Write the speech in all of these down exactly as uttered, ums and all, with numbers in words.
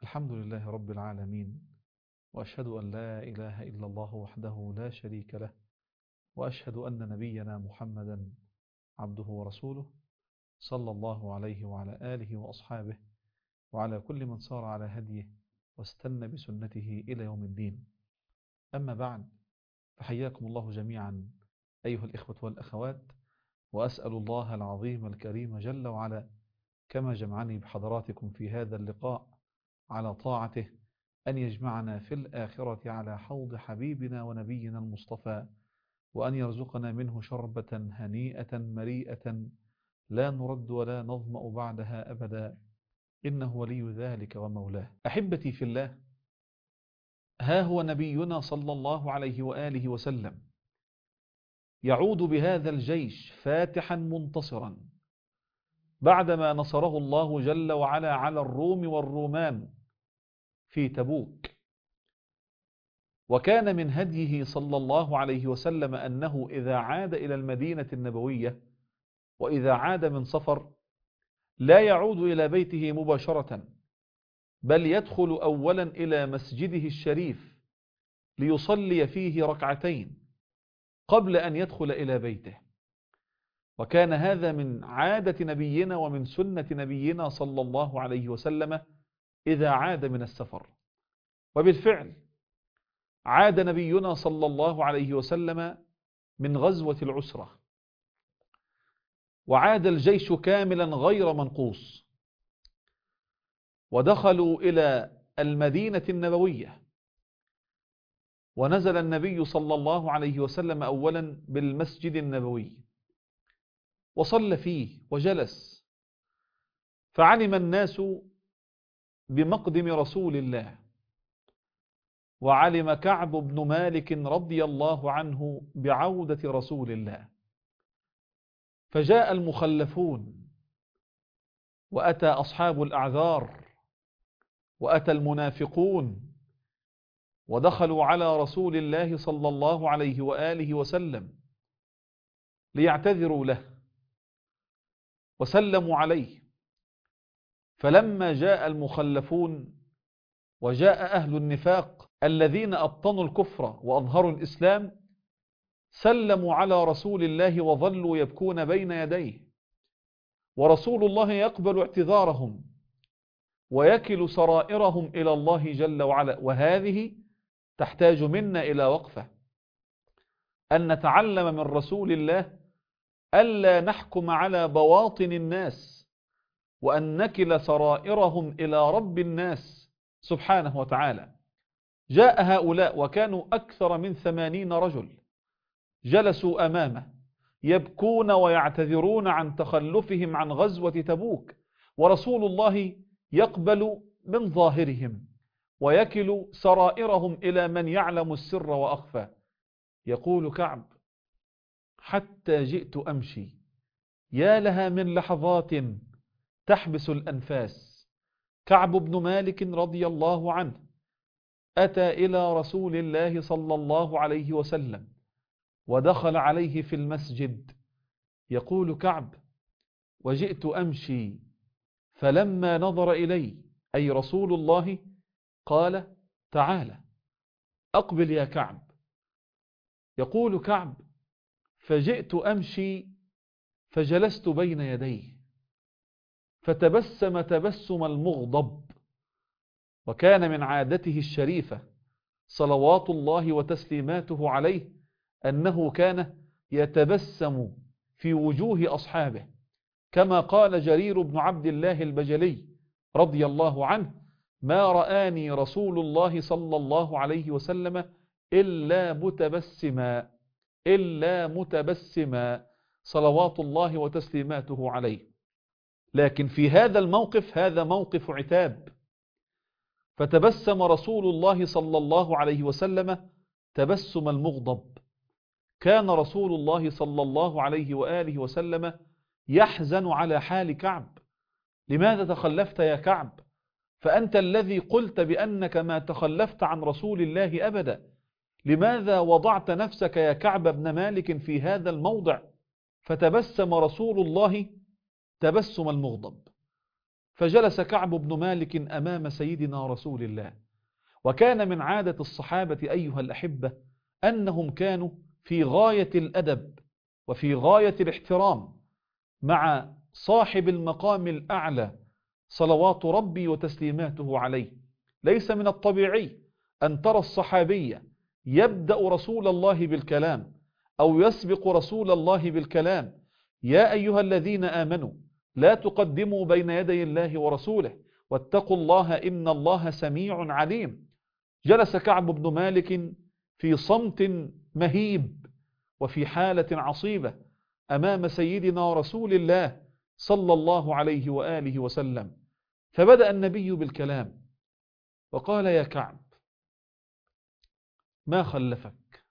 الحمد لله رب العالمين، وأشهد أن لا إله إلا الله وحده لا شريك له، وأشهد أن نبينا محمدا عبده ورسوله، صلى الله عليه وعلى آله وأصحابه وعلى كل من صار على هديه واستنى بسنته إلى يوم الدين. أما بعد، فحياكم الله جميعا أيها الإخوة والأخوات، وأسأل الله العظيم الكريم جل وعلا كما جمعني بحضراتكم في هذا اللقاء على طاعته أن يجمعنا في الآخرة على حوض حبيبنا ونبينا المصطفى، وأن يرزقنا منه شربة هنيئة مريئة لا نرد ولا نظمأ بعدها أبدا، إنه ولي ذلك ومولاه. أحبتي في الله، ها هو نبينا صلى الله عليه وآله وسلم يعود بهذا الجيش فاتحا منتصرا بعدما نصره الله جل وعلا على الروم والرومان في تبوك. وكان من هديه صلى الله عليه وسلم أنه إذا عاد إلى المدينة النبوية وإذا عاد من سفر لا يعود إلى بيته مباشرة، بل يدخل أولا إلى مسجده الشريف ليصلي فيه ركعتين قبل أن يدخل إلى بيته. وكان هذا من عادة نبينا ومن سنة نبينا صلى الله عليه وسلم إذا عاد من السفر. وبالفعل عاد نبينا صلى الله عليه وسلم من غزوة العسرة، وعاد الجيش كاملا غير منقوص، ودخلوا إلى المدينة النبوية، ونزل النبي صلى الله عليه وسلم أولا بالمسجد النبوي وصلى فيه وجلس، فعلم الناس بمقدم رسول الله، وعلم كعب بن مالك رضي الله عنه بعودة رسول الله، فجاء المخلفون وأتى أصحاب الأعذار وأتى المنافقون ودخلوا على رسول الله صلى الله عليه وآله وسلم ليعتذروا له وسلموا عليه. فلما جاء المخلفون وجاء أهل النفاق الذين أبطنوا الكفر وأظهروا الإسلام سلموا على رسول الله وظلوا يبكون بين يديه، ورسول الله يقبل اعتذارهم ويكل سرائرهم إلى الله جل وعلا. وهذه تحتاج منا إلى وقفة، أن نتعلم من رسول الله ألا نحكم على بواطن الناس، وأن نكل سرائرهم إلى رب الناس سبحانه وتعالى. جاء هؤلاء وكانوا أكثر من ثمانين رجل جلسوا أمامه يبكون ويعتذرون عن تخلفهم عن غزوة تبوك، ورسول الله يقبل من ظاهرهم ويكل سرائرهم إلى من يعلم السر وأخفى. يقول كعب: حتى جئت أمشي، يا لها من لحظات تحبس الأنفاس. كعب بن مالك رضي الله عنه أتى إلى رسول الله صلى الله عليه وسلم ودخل عليه في المسجد. يقول كعب: وجئت أمشي فلما نظر إلي، أي رسول الله، قال: تعال أقبل يا كعب. يقول كعب: فجئت أمشي فجلست بين يديه فتبسم تبسم المغضب. وكان من عادته الشريفة صلوات الله وتسليماته عليه أنه كان يتبسم في وجوه أصحابه، كما قال جرير بن عبد الله البجلي رضي الله عنه: ما رآني رسول الله صلى الله عليه وسلم إلا متبسما إلا متبسما صلوات الله وتسليماته عليه. لكن في هذا الموقف، هذا موقف عتاب، فتبسم رسول الله صلى الله عليه وسلم تبسم المغضب. كان رسول الله صلى الله عليه وآله وسلم يحزن على حال كعب. لماذا تخلفت يا كعب؟ فأنت الذي قلت بأنك ما تخلفت عن رسول الله أبدا. لماذا وضعت نفسك يا كعب بن مالك في هذا الموضع؟ فتبسم رسول الله تبسم المغضب. فجلس كعب بن مالك أمام سيدنا رسول الله. وكان من عادة الصحابة أيها الأحبة أنهم كانوا في غاية الأدب وفي غاية الاحترام مع صاحب المقام الأعلى صلوات ربي وتسليماته عليه. ليس من الطبيعي أن ترى الصحابية يبدأ رسول الله بالكلام أو يسبق رسول الله بالكلام. يا أيها الذين آمنوا لا تقدموا بين يدي الله ورسوله واتقوا الله إن الله سميع عليم. جلس كعب بن مالك في صمت مهيب وفي حالة عصيبة أمام سيدنا رسول الله صلى الله عليه وآله وسلم. فبدأ النبي بالكلام وقال: يا كعب، ما خلفك؟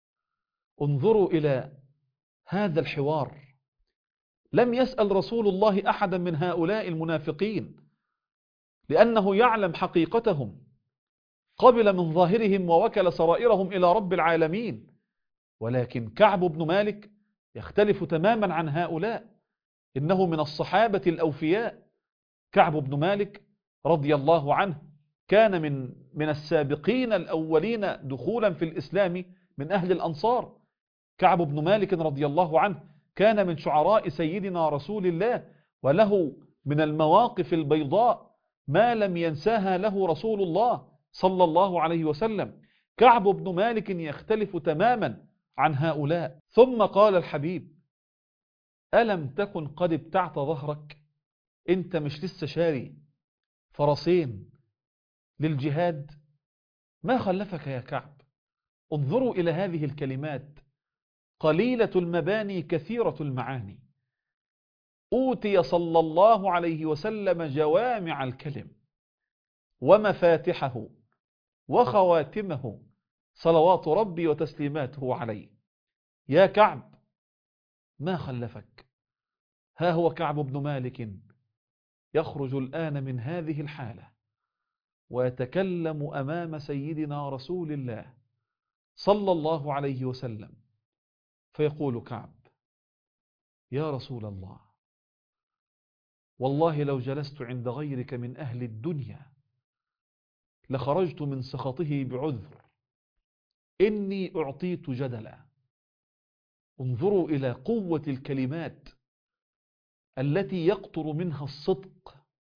انظروا إلى هذا الحوار. لم يسأل رسول الله أحدا من هؤلاء المنافقين لأنه يعلم حقيقتهم، قبل من ظاهرهم ووكل سرائرهم إلى رب العالمين. ولكن كعب بن مالك يختلف تماما عن هؤلاء، إنه من الصحابة الأوفياء. كعب بن مالك رضي الله عنه كان من من السابقين الأولين دخولا في الإسلام من أهل الأنصار. كعب بن مالك رضي الله عنه كان من شعراء سيدنا رسول الله، وله من المواقف البيضاء ما لم ينساها له رسول الله صلى الله عليه وسلم. كعب بن مالك يختلف تماما عن هؤلاء. ثم قال الحبيب: ألم تكن قد ابتعت ظهرك؟ انت مش لسه شاري فرسين للجهاد؟ ما خلفك يا كعب؟ انظروا إلى هذه الكلمات، قليلة المباني كثيرة المعاني. أوتي صلى الله عليه وسلم جوامع الكلم ومفاتحه وخواتمه صلوات ربي وتسليماته عليه. يا كعب، ما خلفك؟ ها هو كعب بن مالك يخرج الآن من هذه الحالة ويتكلم أمام سيدنا رسول الله صلى الله عليه وسلم، فيقول كعب: يا رسول الله، والله لو جلست عند غيرك من أهل الدنيا لخرجت من سخطه بعذر، إني أعطيت جدلا. انظروا إلى قوة الكلمات التي يقطر منها الصدق.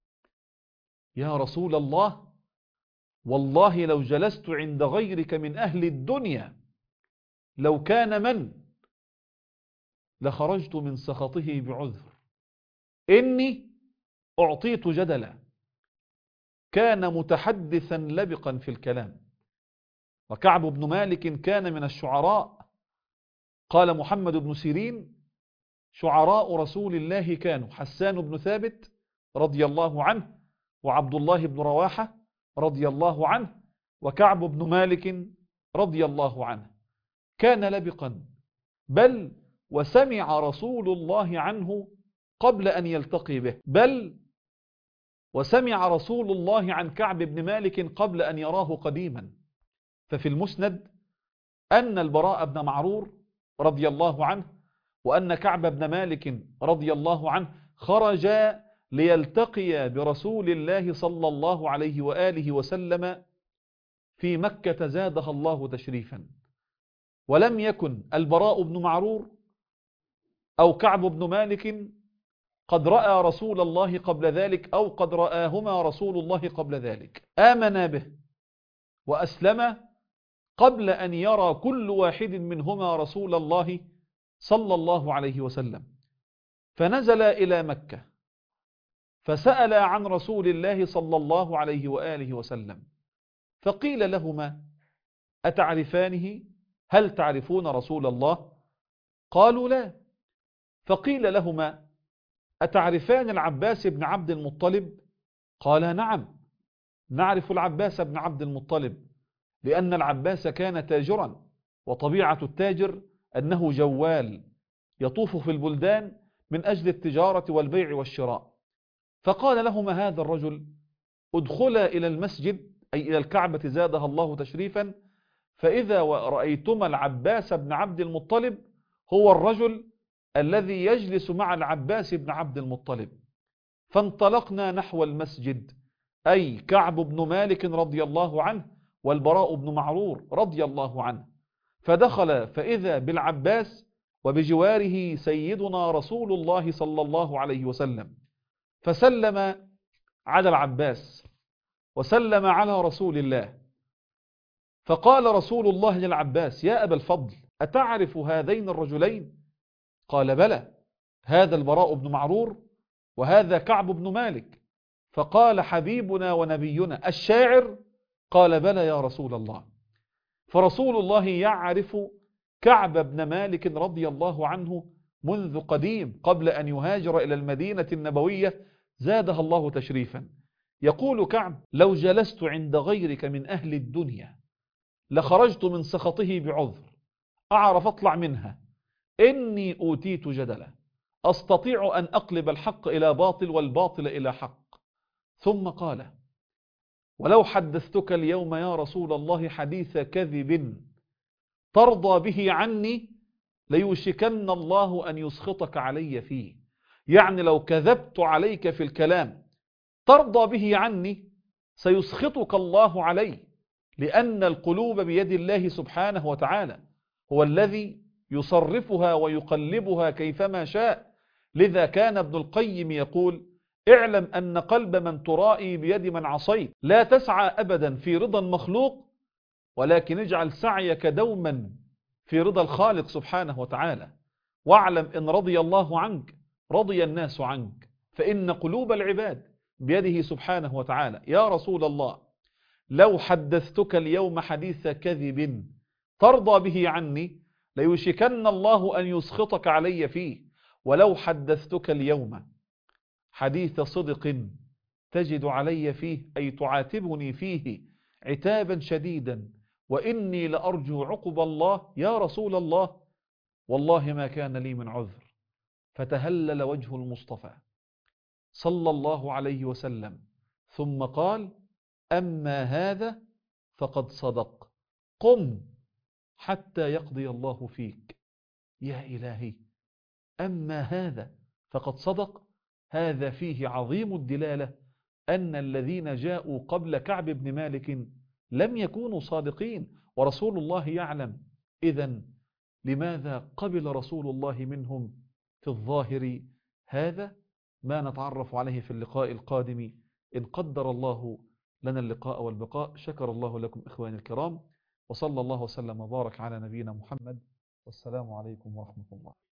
يا رسول الله، والله لو جلست عند غيرك من أهل الدنيا لو كان من لخرجت من سخطه بعذر، إني أعطيت جدلا. كان متحدثا لبقا في الكلام. وكعب بن مالك كان من الشعراء. قال محمد بن سيرين: شعراء رسول الله كانوا حسان بن ثابت رضي الله عنه، وعبد الله بن رواحة رضي الله عنه، وكعب بن مالك رضي الله عنه. كان لبقا، بل وسمع رسول الله عنه قبل أن يلتقي به، بل وسمع رسول الله عن كعب بن مالك قبل أن يراه قديما. ففي المسند أن البراء بن معرور رضي الله عنه وأن كعب بن مالك رضي الله عنه خرجا ليلتقيا برسول الله صلى الله عليه وآله وسلم في مكة زادها الله تشريفا. ولم يكن البراء بن معرور أو كعب بن مالك قد رأى رسول الله قبل ذلك أو قد رآهما رسول الله قبل ذلك. آمنا به وأسلم قبل أن يرى كل واحد منهما رسول الله صلى الله عليه وسلم. فنزل إلى مكة فسأل عن رسول الله صلى الله عليه وآله وسلم، فقيل لهما: أتعرفانه؟ هل تعرفون رسول الله؟ قالوا: لا. فقيل لهما: أتعرفان العباس بن عبد المطلب؟ قال: نعم، نعرف العباس بن عبد المطلب، لأن العباس كان تاجرا، وطبيعة التاجر أنه جوال يطوف في البلدان من أجل التجارة والبيع والشراء. فقال لهما هذا الرجل: ادخلا إلى المسجد، أي إلى الكعبة زادها الله تشريفا، فإذا رأيتما العباس بن عبد المطلب هو الرجل الذي يجلس مع العباس بن عبد المطلب. فانطلقنا نحو المسجد، أي كعب بن مالك رضي الله عنه والبراء بن معرور رضي الله عنه. فدخل فإذا بالعباس وبجواره سيدنا رسول الله صلى الله عليه وسلم، فسلم على العباس وسلم على رسول الله. فقال رسول الله للعباس: يا أبا الفضل، أتعرف هذين الرجلين؟ قال: بلى، هذا البراء بن معرور وهذا كعب بن مالك. فقال: حبيبنا ونبينا الشاعر؟ قال: بلى يا رسول الله. فرسول الله يعرف كعب بن مالك رضي الله عنه منذ قديم، قبل أن يهاجر إلى المدينة النبوية زادها الله تشريفا. يقول كعب: لو جلست عند غيرك من أهل الدنيا لخرجت من سخطه بعذر أعرف أطلع منها، إني أوتيت جدلا، أستطيع أن أقلب الحق إلى باطل والباطل إلى حق. ثم قال: ولو حدثتك اليوم يا رسول الله حديث كذب ترضى به عني ليوشكن الله أن يسخطك علي فيه. يعني لو كذبت عليك في الكلام ترضى به عني سيسخطك الله علي، لأن القلوب بيد الله سبحانه وتعالى، هو الذي يصرفها ويقلبها كيفما شاء. لذا كان ابن القيم يقول: اعلم أن قلب من ترائي بيد من عصيت، لا تسعى أبدا في رضا مخلوق، ولكن اجعل سعيك دوما في رضا الخالق سبحانه وتعالى. واعلم إن رضي الله عنك رضي الناس عنك، فإن قلوب العباد بيده سبحانه وتعالى. يا رسول الله، لو حدثتك اليوم حديث كذب ترضى به عني ليوشكن الله أن يسخطك علي فيه، ولو حدثتك اليوم حديث صدق تجد علي فيه، أي تعاتبني فيه عتابا شديدا، وإني لأرجو عقب الله يا رسول الله، والله ما كان لي من عذر. فتهلل وجه المصطفى صلى الله عليه وسلم ثم قال: أما هذا فقد صدق، قم حتى يقضي الله فيك. يا إلهي، أما هذا فقد صدق، هذا فيه عظيم الدلالة أن الذين جاءوا قبل كعب بن مالك لم يكونوا صادقين، ورسول الله يعلم. إذن لماذا قبل رسول الله منهم في الظاهر؟ هذا ما نتعرف عليه في اللقاء القادم إن قدر الله لنا اللقاء والبقاء. شكر الله لكم إخواني الكرام، وصلى الله وسلم وبارك على نبينا محمد، والسلام عليكم ورحمة الله.